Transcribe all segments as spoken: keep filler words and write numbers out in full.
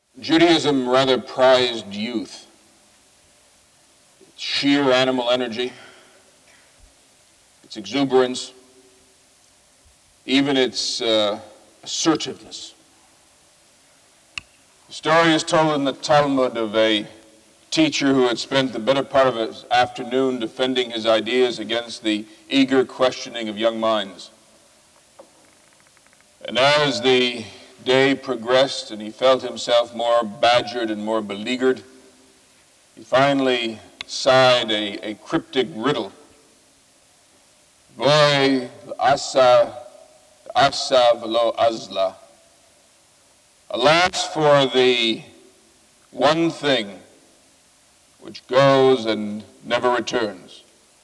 Judaism rather prized youth, its sheer animal energy, its exuberance, even its uh, assertiveness. The story is told in the Talmud of a teacher who had spent the better part of his afternoon defending his ideas against the eager questioning of young minds. And as the day progressed and he felt himself more badgered and more beleaguered, he finally sighed a, a cryptic riddle. Boy, asa, asa velo azla. Alas for the one thing which goes and never returns.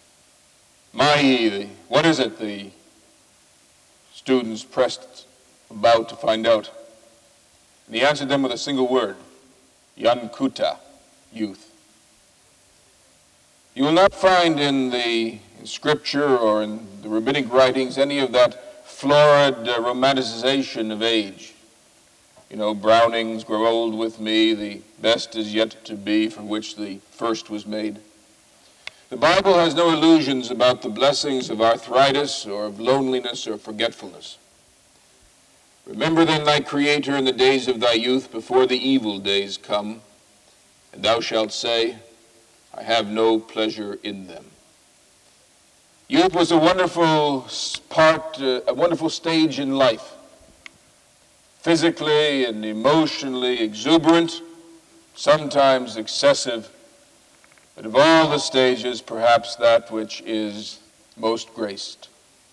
Mahi, what is it? The students pressed about to find out. And he answered them with a single word, Yankuta, youth. You will not find in the in scripture or in the rabbinic writings any of that florid uh, romanticization of age. You know, Browning's Grow Old With Me, the best is yet to be, for which the first was made. The Bible has no illusions about the blessings of arthritis or of loneliness or forgetfulness. Remember then thy Creator in the days of thy youth, before the evil days come, and thou shalt say, I have no pleasure in them. Youth was a wonderful part, uh, a wonderful stage in life. Physically and emotionally exuberant, sometimes excessive, but of all the stages, perhaps that which is most graced.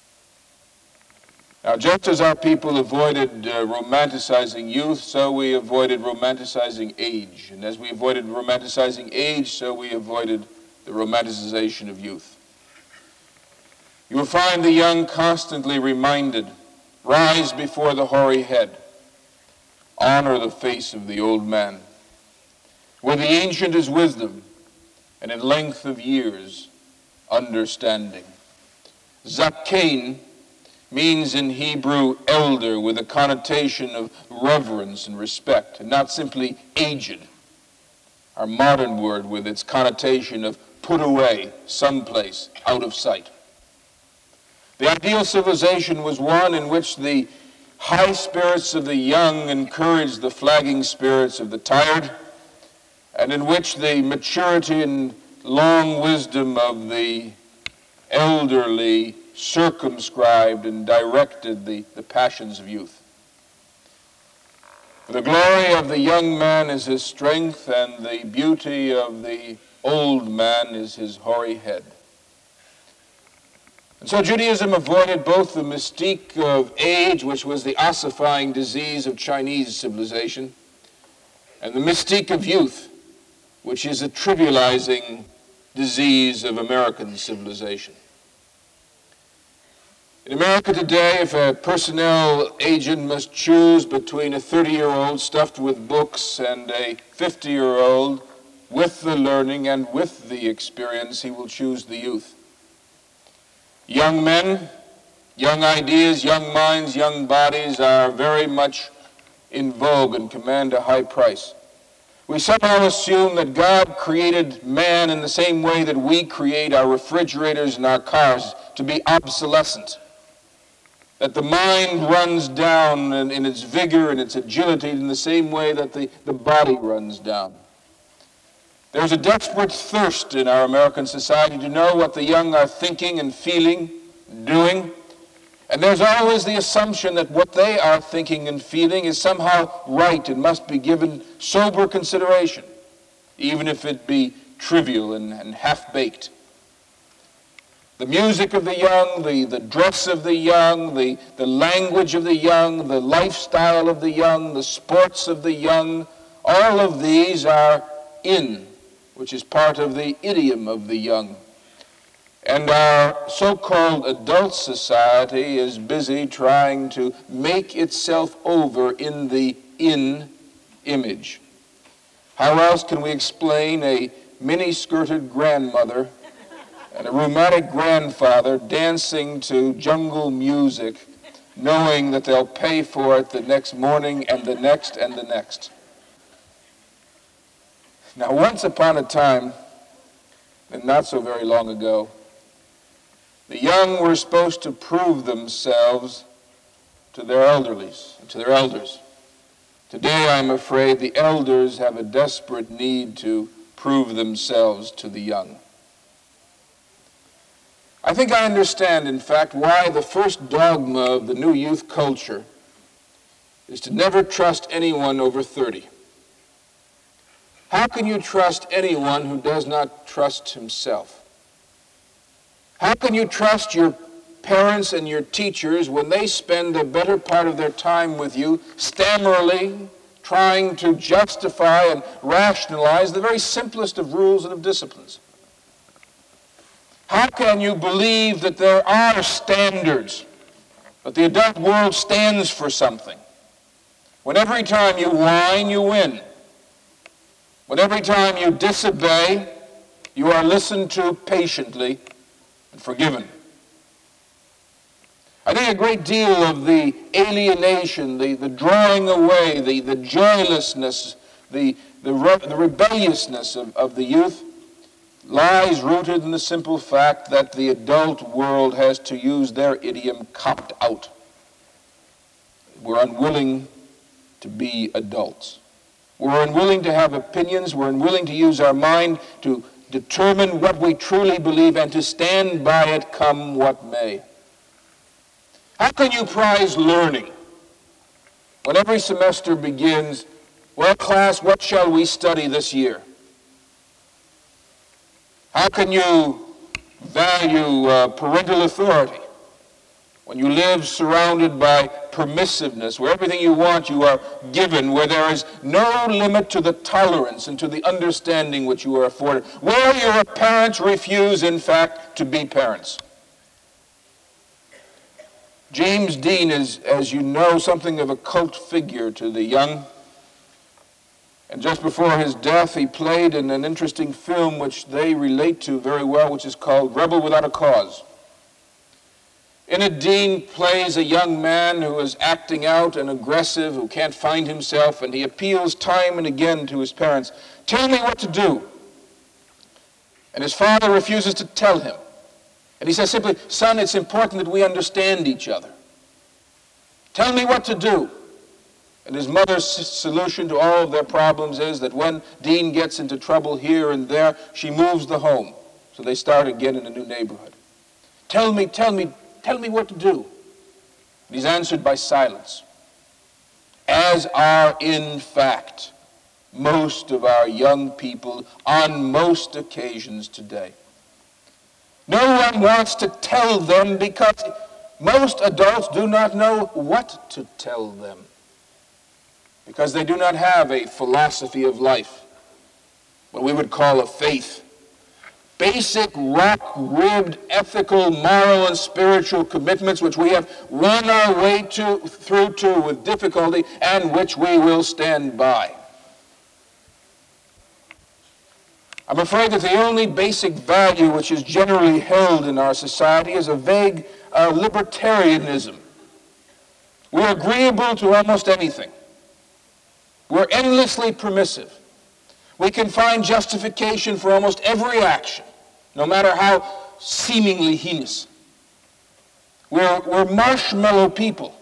Now, just as our people avoided uh, romanticizing youth, so we avoided romanticizing age. And as we avoided romanticizing age, so we avoided the romanticization of youth. You will find the young constantly reminded, rise before the hoary head, honor the face of the old man. Where the ancient is wisdom, and in length of years, understanding. Zakein means in Hebrew elder with a connotation of reverence and respect, and not simply aged, our modern word with its connotation of put away someplace out of sight. The ideal civilization was one in which the high spirits of the young encouraged the flagging spirits of the tired, and in which the maturity and long wisdom of the elderly circumscribed and directed the, the passions of youth. For the glory of the young man is his strength, and the beauty of the old man is his hoary head. And so Judaism avoided both the mystique of age, which was the ossifying disease of Chinese civilization, and the mystique of youth, which is a trivializing disease of American civilization. In America today, if a personnel agent must choose between a thirty-year-old stuffed with books and a fifty-year-old with the learning and with the experience, he will choose the youth. Young men, young ideas, young minds, young bodies are very much in vogue and command a high price. We somehow assume that God created man in the same way that we create our refrigerators and our cars, to be obsolescent. That the mind runs down in, in its vigor and its agility in the same way that the, the body runs down. There's a desperate thirst in our American society to know what the young are thinking and feeling, doing. And there's always the assumption that what they are thinking and feeling is somehow right and must be given sober consideration, even if it be trivial and, and half-baked. The music of the young, the, the dress of the young, the, the language of the young, the lifestyle of the young, the sports of the young, all of these are in, which is part of the idiom of the young. And our so-called adult society is busy trying to make itself over in the in image. How else can we explain a mini-skirted grandmother and a rheumatic grandfather dancing to jungle music, knowing that they'll pay for it the next morning and the next and the next? Now, once upon a time, and not so very long ago, the young were supposed to prove themselves to their elderlies, to their elders. Today, I'm afraid, the elders have a desperate need to prove themselves to the young. I think I understand, in fact, why the first dogma of the new youth culture is to never trust anyone over thirty. How can you trust anyone who does not trust himself? How can you trust your parents and your teachers when they spend the better part of their time with you stammerily trying to justify and rationalize the very simplest of rules and of disciplines? How can you believe that there are standards, that the adult world stands for something, when every time you whine, you win? When every time you disobey, you are listened to patiently and forgiven? I think a great deal of the alienation, the, the drawing away, the, the joylessness, the, the, re- the rebelliousness of, of the youth lies rooted in the simple fact that the adult world has, to use their idiom, copped out. We're unwilling to be adults. We're unwilling to have opinions. We're unwilling to use our mind to determine what we truly believe and to stand by it come what may. How can you prize learning when every semester begins, well, class, what shall we study this year? How can you value uh, parental authority when you live surrounded by permissiveness, where everything you want you are given, where there is no limit to the tolerance and to the understanding which you are afforded, where your parents refuse, in fact, to be parents? James Dean is, as you know, something of a cult figure to the young. And just before his death, he played in an interesting film which they relate to very well, which is called Rebel Without a Cause. In it, Dean plays a young man who is acting out and aggressive, who can't find himself, and he appeals time and again to his parents, "Tell me what to do." And his father refuses to tell him. And he says simply, "Son, it's important that we understand each other. Tell me what to do." And his mother's solution to all of their problems is that when Dean gets into trouble here and there, she moves the home. So they start again in a new neighborhood. Tell me, tell me, tell me what to do. And he's answered by silence. As are, in fact, most of our young people on most occasions today. No one wants to tell them because most adults do not know what to tell them, because they do not have a philosophy of life, what we would call a faith. Basic, rock-ribbed, ethical, moral, and spiritual commitments which we have run our way to, through to with difficulty and which we will stand by. I'm afraid that the only basic value which is generally held in our society is a vague uh, libertarianism. We're agreeable to almost anything. We're endlessly permissive. We can find justification for almost every action, no matter how seemingly heinous. We're, we're marshmallow people.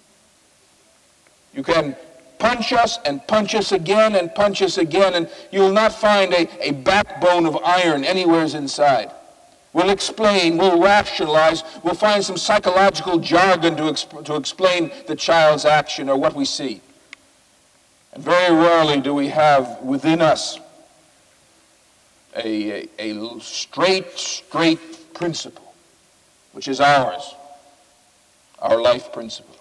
You can punch us and punch us again and punch us again, and you'll not find a, a backbone of iron anywhere inside. We'll explain, we'll rationalize, we'll find some psychological jargon to, exp- to explain the child's action or what we see. And very rarely do we have within us a, a, a straight, straight principle, which is ours, our life principle.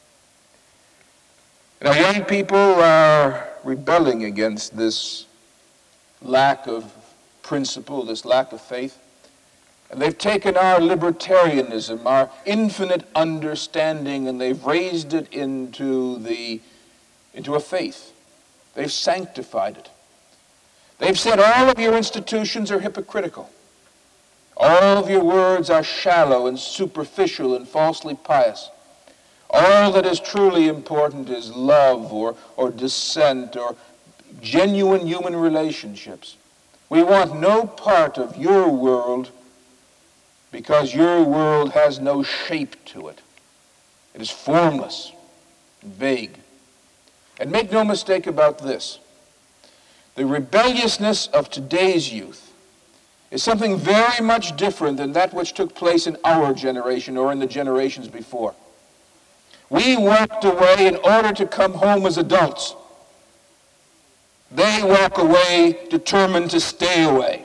And our young people are rebelling against this lack of principle, this lack of faith. And they've taken our libertarianism, our infinite understanding, and they've raised it into the into a faith. They've sanctified it. They've said all of your institutions are hypocritical. All of your words are shallow and superficial and falsely pious. All that is truly important is love or, or dissent or genuine human relationships. We want no part of your world because your world has no shape to it. It is formless and vague. And make no mistake about this. The rebelliousness of today's youth is something very much different than that which took place in our generation or in the generations before. We walked away in order to come home as adults. They walk away determined to stay away.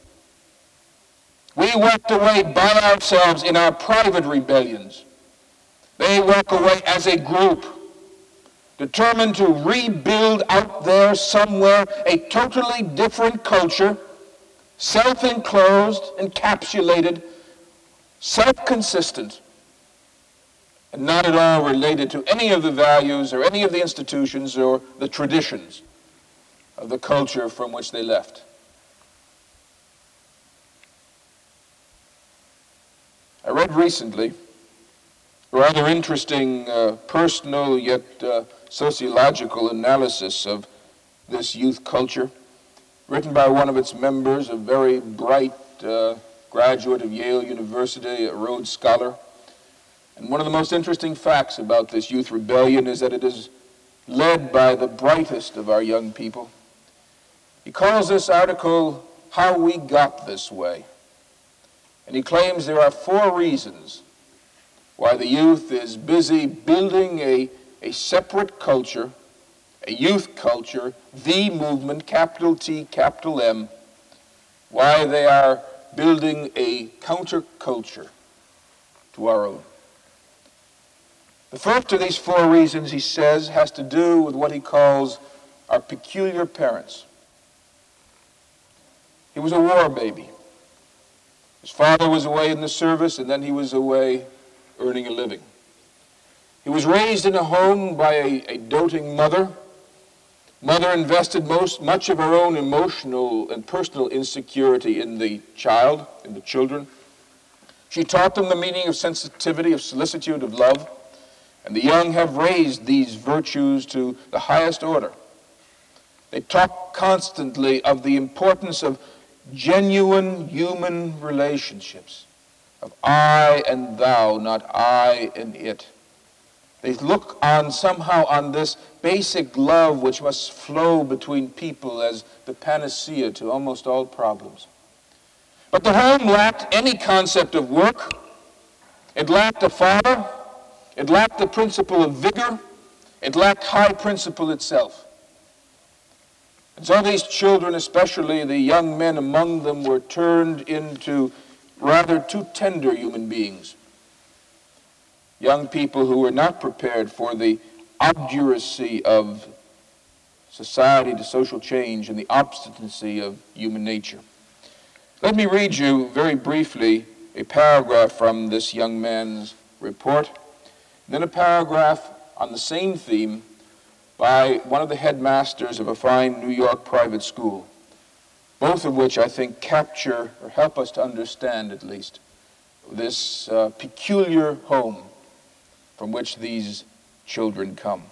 We walked away by ourselves in our private rebellions. They walk away as a group, determined to rebuild out there somewhere a totally different culture, self-enclosed, encapsulated, self-consistent, and not at all related to any of the values or any of the institutions or the traditions of the culture from which they left. I read recently a rather interesting uh, personal yet uh, sociological analysis of this youth culture, written by one of its members, a very bright uh, graduate of Yale University, a Rhodes Scholar. And one of the most interesting facts about this youth rebellion is that it is led by the brightest of our young people. He calls this article, "How We Got This Way." And he claims there are four reasons why the youth is busy building a, a separate culture, a youth culture, the movement, capital T, capital M, why they are building a counterculture to our own. The first of these four reasons, he says, has to do with what he calls our peculiar parents. He was a war baby. His father was away in the service, and then he was away earning a living. He was raised in a home by a, a doting mother. Mother invested most, much of her own emotional and personal insecurity in the child, in the children. She taught them the meaning of sensitivity, of solicitude, of love, and the young have raised these virtues to the highest order. They talk constantly of the importance of genuine human relationships, of I and thou, not I and it. They look on somehow on this basic love which must flow between people as the panacea to almost all problems. But the home lacked any concept of work. It lacked a father. It lacked the principle of vigor. It lacked high principle itself. And so these children, especially the young men among them, were turned into rather too tender human beings. Young people who were not prepared for the obduracy of society to social change and the obstinacy of human nature. Let me read you very briefly a paragraph from this young man's report, then a paragraph on the same theme by one of the headmasters of a fine New York private school, both of which I think capture, or help us to understand at least, this uh, peculiar home from which these children come.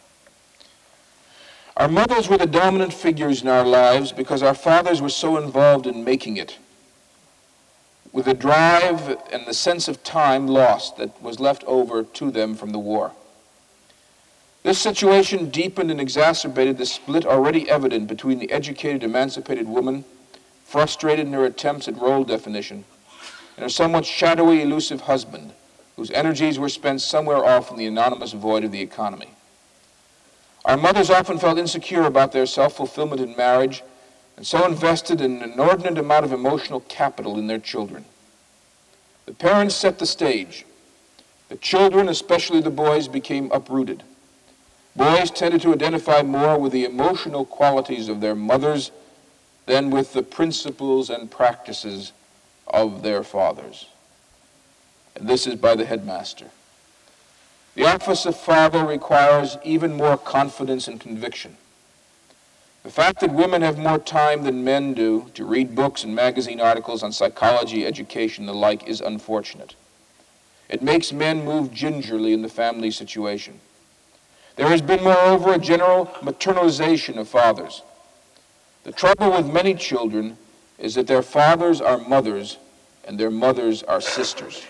Our mothers were the dominant figures in our lives because our fathers were so involved in making it, with the drive and the sense of time lost that was left over to them from the war. This situation deepened and exacerbated the split already evident between the educated, emancipated woman, frustrated in her attempts at role definition, and her somewhat shadowy, elusive husband, whose energies were spent somewhere off in the anonymous void of the economy. Our mothers often felt insecure about their self-fulfillment in marriage, and so invested an inordinate amount of emotional capital in their children. The parents set the stage. The children, especially the boys, became uprooted. Boys tended to identify more with the emotional qualities of their mothers than with the principles and practices of their fathers. And this is by the headmaster. The office of father requires even more confidence and conviction. The fact that women have more time than men do to read books and magazine articles on psychology, education, and the like is unfortunate. It makes men move gingerly in the family situation. There has been, moreover, a general maternalization of fathers. The trouble with many children is that their fathers are mothers and their mothers are sisters.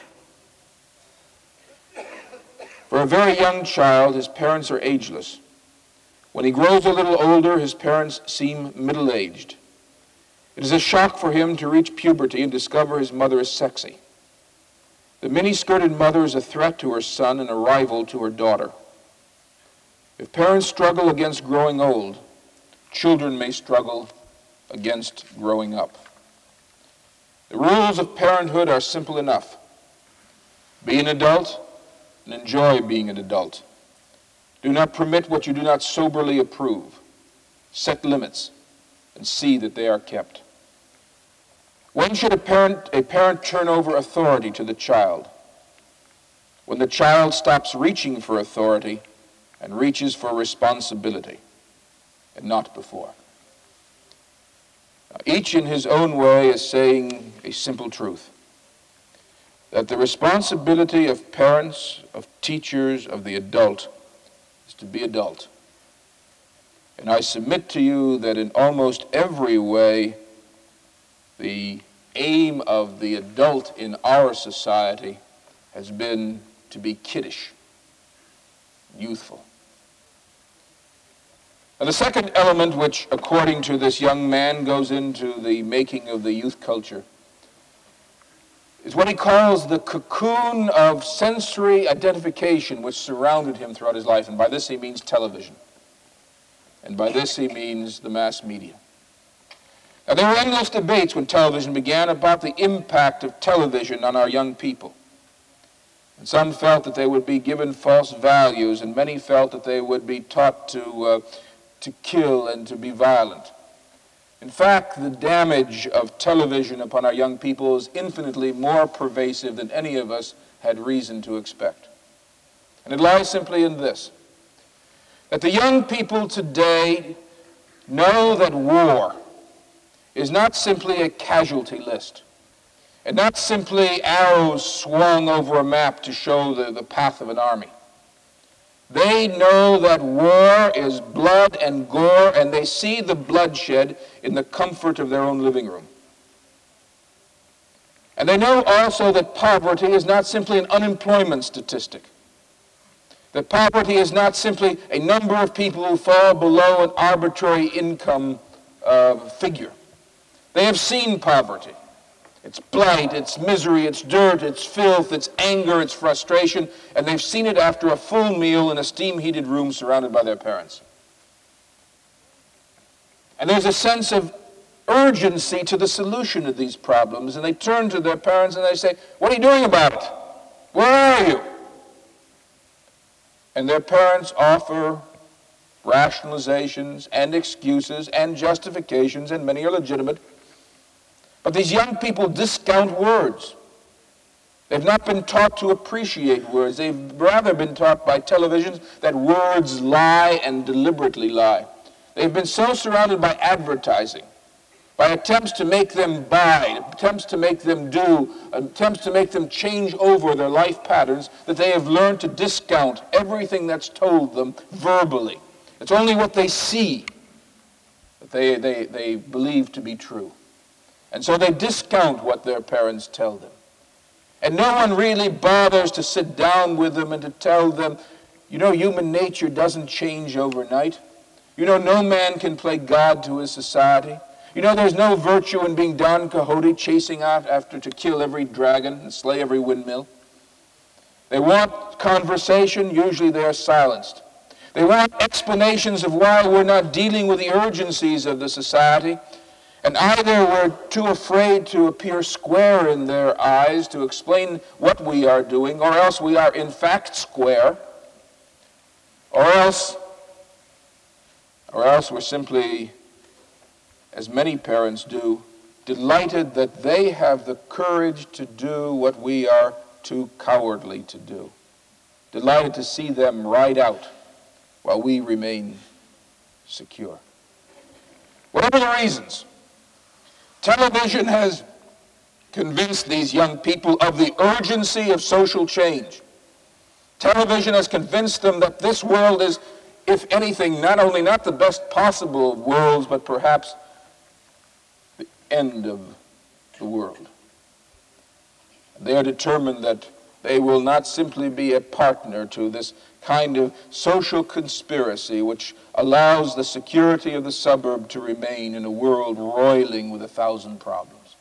For a very young child, his parents are ageless. When he grows a little older, his parents seem middle-aged. It is a shock for him to reach puberty and discover his mother is sexy. The mini-skirted mother is a threat to her son and a rival to her daughter. If parents struggle against growing old, children may struggle against growing up. The rules of parenthood are simple enough. Be an adult and enjoy being an adult. Do not permit what you do not soberly approve. Set limits and see that they are kept. When should a parent, a parent turn over authority to the child? When the child stops reaching for authority and reaches for responsibility, and not before. Now, each in his own way is saying a simple truth, that the responsibility of parents, of teachers, of the adult, is to be adult. And I submit to you that in almost every way, the aim of the adult in our society has been to be kiddish, youthful. Now, the second element which, according to this young man, goes into the making of the youth culture is what he calls the cocoon of sensory identification which surrounded him throughout his life. And by this he means television. And by this he means the mass media. Now, there were endless debates when television began about the impact of television on our young people. And some felt that they would be given false values, and many felt that they would be taught to, uh, to kill and to be violent. In fact, the damage of television upon our young people is infinitely more pervasive than any of us had reason to expect. And it lies simply in this, that the young people today know that war is not simply a casualty list, and not simply arrows swung over a map to show the, the path of an army. They know that war is blood and gore, and they see the bloodshed in the comfort of their own living room. And they know also that poverty is not simply an unemployment statistic. That poverty is not simply a number of people who fall below an arbitrary income uh, figure. They have seen poverty. It's blight, it's misery, it's dirt, it's filth, it's anger, it's frustration, and they've seen it after a full meal in a steam-heated room surrounded by their parents. And there's a sense of urgency to the solution of these problems, and they turn to their parents and they say, "What are you doing about it? Where are you?" And their parents offer rationalizations and excuses and justifications, and many are legitimate. But these young people discount words. They've not been taught to appreciate words. They've rather been taught by television that words lie and deliberately lie. They've been so surrounded by advertising, by attempts to make them buy, attempts to make them do, attempts to make them change over their life patterns, that they have learned to discount everything that's told them verbally. It's only what they see that they, they, they believe to be true. And so they discount what their parents tell them. And no one really bothers to sit down with them and to tell them, you know, human nature doesn't change overnight. You know, no man can play God to his society. You know, there's no virtue in being Don Quixote chasing out after to kill every dragon and slay every windmill. They want conversation, usually they are silenced. They want explanations of why we're not dealing with the urgencies of the society. And either we're too afraid to appear square in their eyes to explain what we are doing, or else we are in fact square, or else, or else we're simply, as many parents do, delighted that they have the courage to do what we are too cowardly to do. Delighted to see them ride out while we remain secure. Whatever the reasons, television has convinced these young people of the urgency of social change. Television has convinced them that this world is, if anything, not only not the best possible of worlds, but perhaps the end of the world. They are determined that they will not simply be a partner to this kind of social conspiracy which allows the security of the suburb to remain in a world roiling with a thousand problems.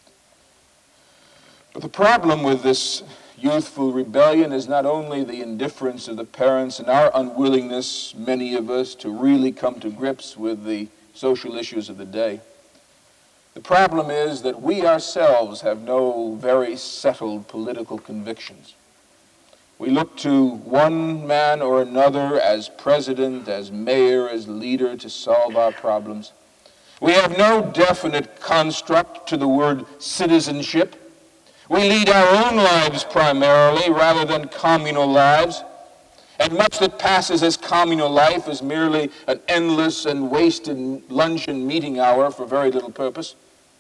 But the problem with this youthful rebellion is not only the indifference of the parents and our unwillingness, many of us, to really come to grips with the social issues of the day. The problem is that we ourselves have no very settled political convictions. We look to one man or another as president, as mayor, as leader to solve our problems. We have no definite construct to the word citizenship. We lead our own lives primarily rather than communal lives. And much that passes as communal life is merely an endless and wasted lunch and meeting hour for very little purpose.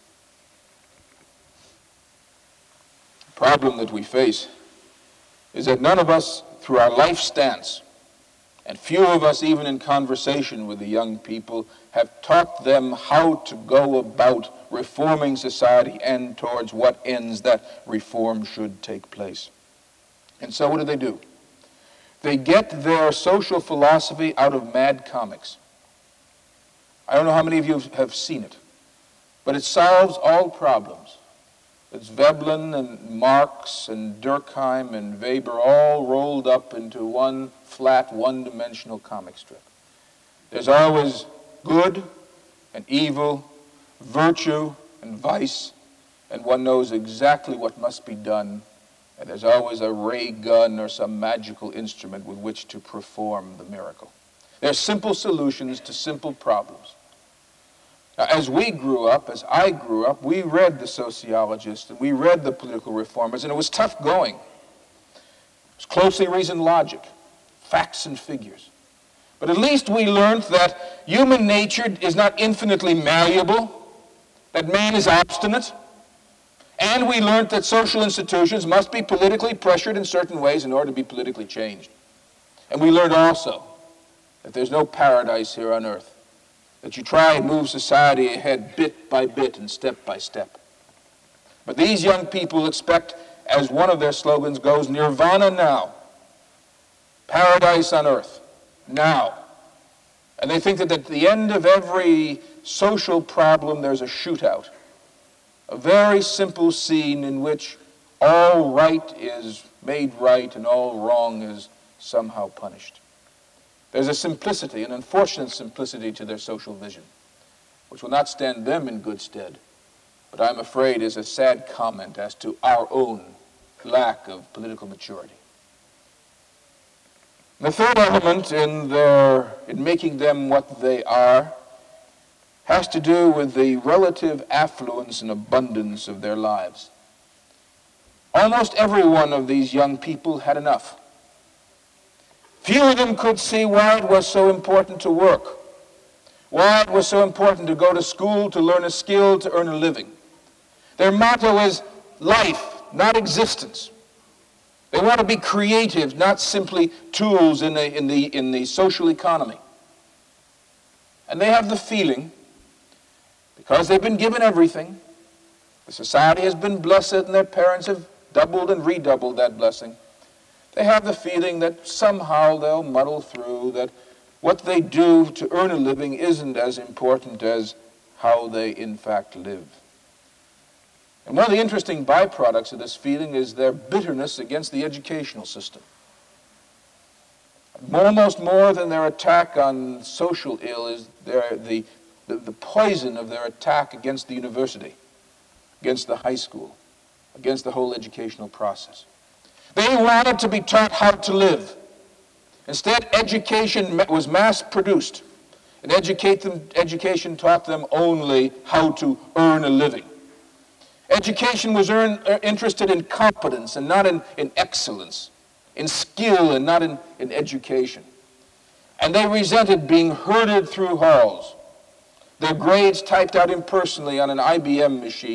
The problem that we face is that none of us, through our life stance, and few of us even in conversation with the young people, have taught them how to go about reforming society and towards what ends that reform should take place. And so what do they do? They get their social philosophy out of Mad Comics. I don't know how many of you have seen it, but it solves all problems. It's Veblen and Marx and Durkheim and Weber all rolled up into one flat, one-dimensional comic strip. There's always good and evil, virtue and vice, and one knows exactly what must be done, and there's always a ray gun or some magical instrument with which to perform the miracle. They're simple solutions to simple problems. Now, as we grew up, as I grew up, we read the sociologists and we read the political reformers, and it was tough going. It was closely reasoned logic, facts and figures. But at least we learned that human nature is not infinitely malleable, that man is obstinate, and we learned that social institutions must be politically pressured in certain ways in order to be politically changed. And we learned also that there's no paradise here on earth, that you try and move society ahead bit by bit and step by step. But these young people expect, as one of their slogans goes, nirvana now, paradise on earth, now. And they think that at the end of every social problem there's a shootout, a very simple scene in which all right is made right and all wrong is somehow punished. There's a simplicity, an unfortunate simplicity to their social vision, which will not stand them in good stead, but I'm afraid is a sad comment as to our own lack of political maturity. The third element in their, in making them what they are has to do with the relative affluence and abundance of their lives. Almost every one of these young people had enough. Few of them could see why it was so important to work, why it was so important to go to school, to learn a skill, to earn a living. Their motto is life, not existence. They want to be creative, not simply tools in the, in the, in the social economy. And they have the feeling, because they've been given everything, the society has been blessed and their parents have doubled and redoubled that blessing. They have the feeling that somehow they'll muddle through, that what they do to earn a living isn't as important as how they in fact live. And one of the interesting byproducts of this feeling is their bitterness against the educational system. Almost more than their attack on social ill is their, the, the, the poison of their attack against the university, against the high school, against the whole educational process. They wanted to be taught how to live. Instead, education was mass-produced, and educate them, education taught them only how to earn a living. Education was earn, uh, interested in competence and not in, in excellence, in skill and not in, in education. And they resented being herded through halls, their grades typed out impersonally on an I B M machine,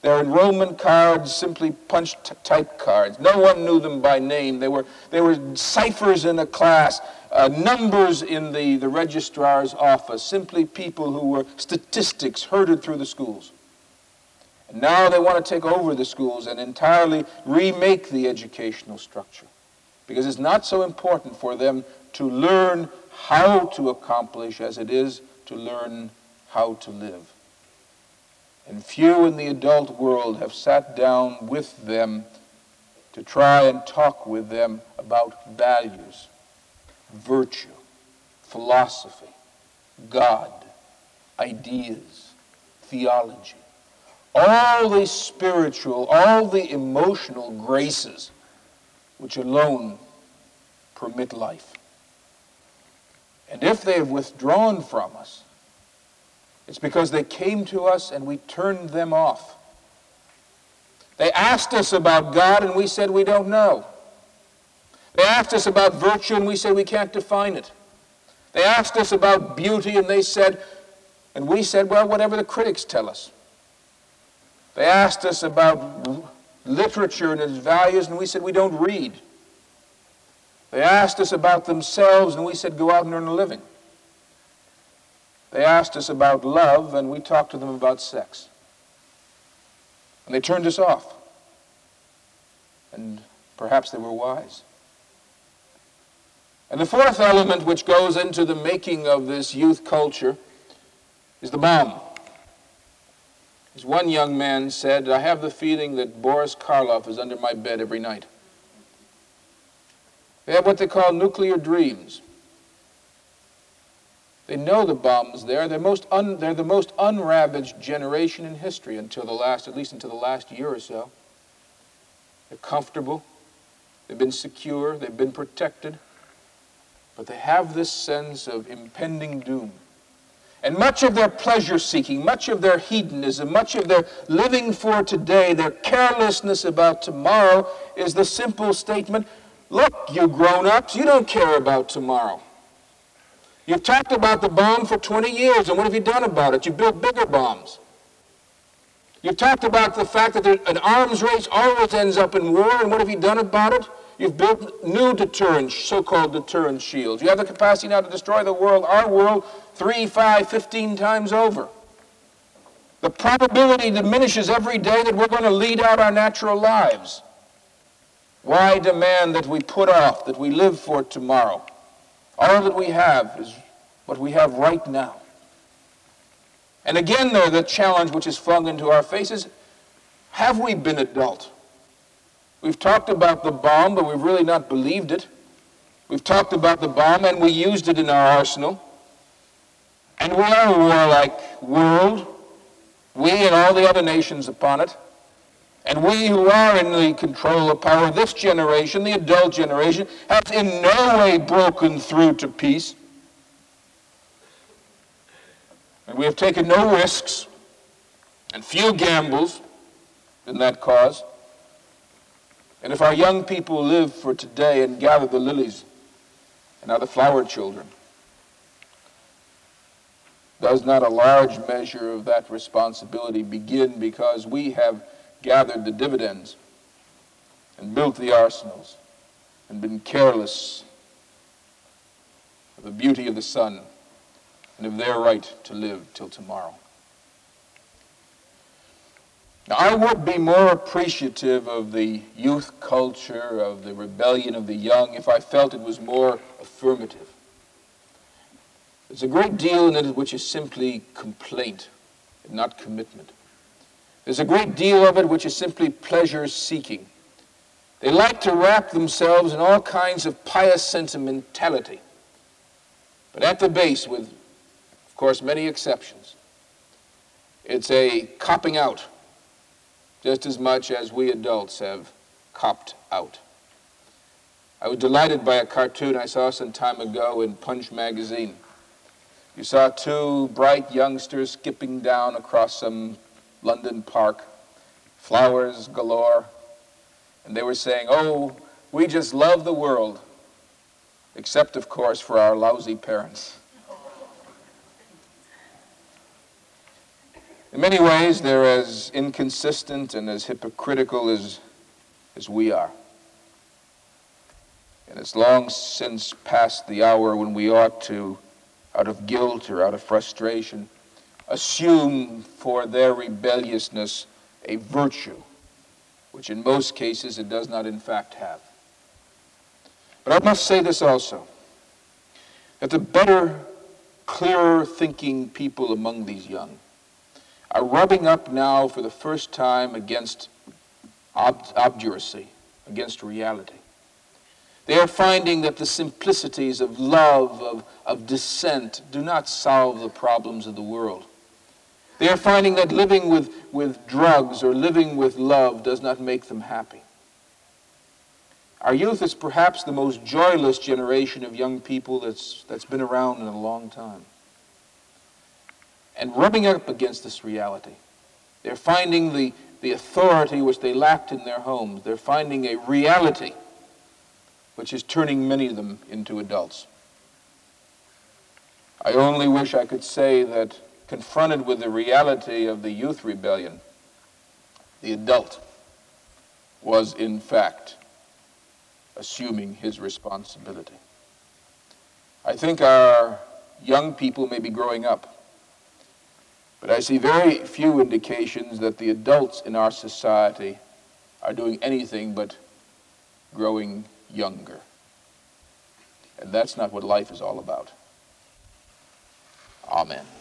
Their enrollment cards simply punched type cards. No one knew them by name. They were, they were ciphers in a class, uh, numbers in the, the registrar's office, simply people who were statistics herded through the schools. And now they want to take over the schools and entirely remake the educational structure, because it's not so important for them to learn how to accomplish as it is to learn how to live. And few in the adult world have sat down with them to try and talk with them about values, virtue, philosophy, God, ideas, theology. All the spiritual, all the emotional graces which alone permit life. And if they have withdrawn from us, it's because they came to us and we turned them off. They asked us about God and we said we don't know. They asked us about virtue and we said we can't define it. They asked us about beauty and they said, and we said, well, whatever the critics tell us. They asked us about literature and its values and we said we don't read. They asked us about themselves and we said go out and earn a living. They asked us about love and we talked to them about sex. And they turned us off. And perhaps they were wise. And the fourth element which goes into the making of this youth culture is the bomb. As one young man said, I have the feeling that Boris Karloff is under my bed every night. They have what they call nuclear dreams. They know the bomb's there. They're, most un, they're the most unravaged generation in history until the last, at least until the last year or so. They're comfortable. They've been secure. They've been protected. But they have this sense of impending doom. And much of their pleasure-seeking, much of their hedonism, much of their living for today, their carelessness about tomorrow is the simple statement, look, you grown-ups, you don't care about tomorrow. You've talked about the bomb for twenty years, and what have you done about it? You've built bigger bombs. You've talked about the fact that there, an arms race always ends up in war, and what have you done about it? You've built new deterrent, so-called deterrent shields. You have the capacity now to destroy the world, our world, three, five, fifteen times over. The probability diminishes every day that we're going to lead out our natural lives. Why demand that we put off, that we live for tomorrow? All that we have is what we have right now. And again, there, the challenge which is flung into our faces, have we been adult? We've talked about the bomb, but we've really not believed it. We've talked about the bomb, and we used it in our arsenal. And we are a warlike world, we and all the other nations upon it. And we who are in the control of power, this generation, the adult generation, has in no way broken through to peace. And we have taken no risks and few gambles in that cause. And if our young people live for today and gather the lilies and are the flower children, does not a large measure of that responsibility begin because we have gathered the dividends and built the arsenals and been careless of the beauty of the sun and of their right to live till tomorrow? Now, I would be more appreciative of the youth culture, of the rebellion of the young, if I felt it was more affirmative. There's a great deal in it which is simply complaint and not commitment. There's a great deal of it which is simply pleasure-seeking. They like to wrap themselves in all kinds of pious sentimentality. But at the base, with, of course, many exceptions, it's a copping out, just as much as we adults have copped out. I was delighted by a cartoon I saw some time ago in Punch magazine. You saw two bright youngsters skipping down across some London park, flowers galore, and they were saying, oh, we just love the world, except, of course, for our lousy parents. In many ways, they're as inconsistent and as hypocritical as, as we are. And it's long since past the hour when we ought to, out of guilt or out of frustration, assume for their rebelliousness a virtue, which in most cases it does not in fact have. But I must say this also, that the better, clearer thinking people among these young are rubbing up now for the first time against ob- obduracy, against reality. They are finding that the simplicities of love, of, of dissent, do not solve the problems of the world. They are finding that living with, with drugs or living with love does not make them happy. Our youth is perhaps the most joyless generation of young people that's, that's been around in a long time. And rubbing up against this reality, they're finding the, the authority which they lacked in their homes. They're finding a reality which is turning many of them into adults. I only wish I could say that confronted with the reality of the youth rebellion, the adult was in fact assuming his responsibility. I think our young people may be growing up, but I see very few indications that the adults in our society are doing anything but growing younger. And that's not what life is all about. Amen.